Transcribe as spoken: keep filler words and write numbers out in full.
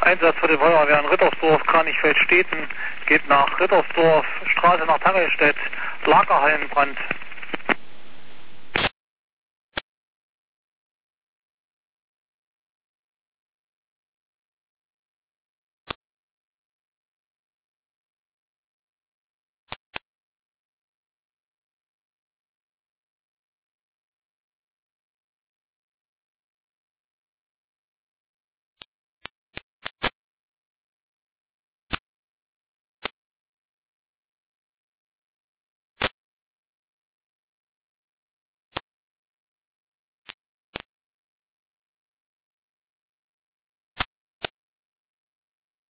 Einsatz für die Feuerwehr in Rittersdorf, Kranichfeld-Steten, geht nach Rittersdorf, Straße nach Tangelstedt, Lagerhallenbrand.